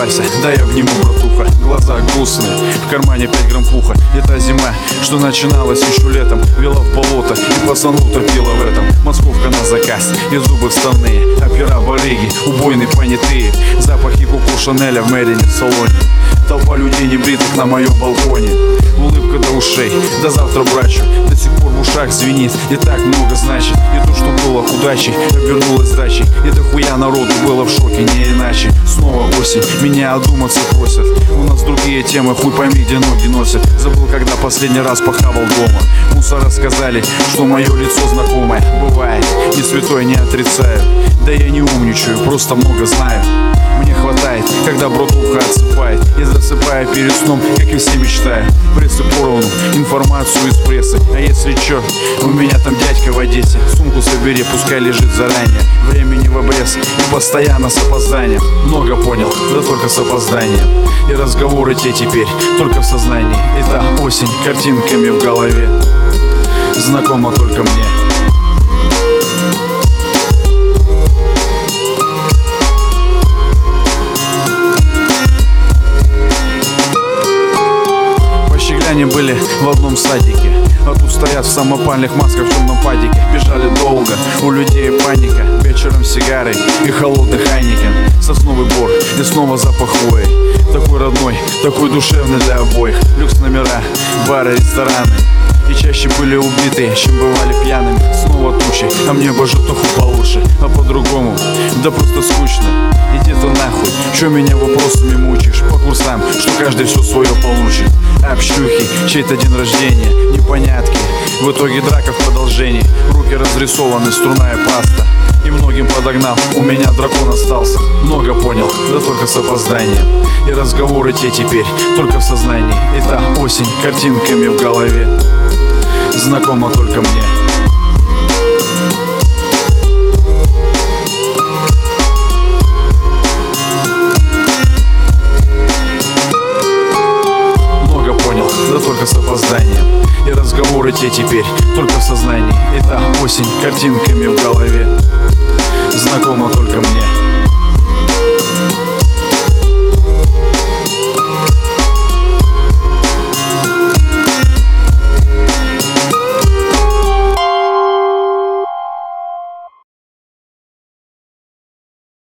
Улыбайся, да я обниму, братуха. Глаза грустные, в кармане 5 грамм пуха. И та зима, что начиналась еще летом, вела в болото и пацану топила в этом. Московка на заказ, и зубы вставные, опера барыги, убойные понятые. Запахи Коко Шанеля в Мэрине в салоне. Толпа людей небритых на моем балконе. Улыбка до ушей, до завтра брачу. До сих пор в ушах звенит, и так много значит. И то, что было удачей, обернулось дачей. И дохуя народу было в шоке, не иначе. Снова осень, меня одуматься просят. У нас другие темы, хуй пойми, где ноги носят. Забыл, когда последний раз похавал дома. Мусора сказали, что мое лицо знакомое. Бывает, и святой не отрицаю. Да я не умничаю, просто много знаю. Мне хватает, когда братуха отсыпает. И засыпая перед сном, как и все мечтаю. Прессы поровну, информацию из прессы. А если чё, у меня там дядька в Одессе. Сумку собери, пускай лежит заранее. Времени в обрез и постоянно с опозданием. Много понял, да только с опозданием. И разговоры те теперь только в сознании. Это осень картинками в голове, знакома только мне. Они были в одном садике, а тут стоят в самопальных масках в темном падике. Бежали долго, у людей паника. Вечером сигары и холодный хайникен. Сосновый бор и снова запах хвои. Такой родной, такой душевный для обоих. Люкс номера, бары, рестораны. И чаще были убитые, чем бывали пьяными. Снова тучи, а мне бы житуху получше. А по-другому, да просто скучно. Иди ты нахуй, чё меня вопросами мучаешь? По курсам, что каждый все свое получит. Общухи, чей-то день рождения, непонятки. В итоге драка в продолжении. Руки разрисованы, струна и паста. И многим подогнал, у меня дракон остался. Много понял, да только с опозданием. И разговоры те теперь только в сознании. И та осень картинками в голове, знакома только мне. Много понял, да только с опозданием. И разговоры те теперь только в сознании. И та осень картинками в голове, знакома только мне.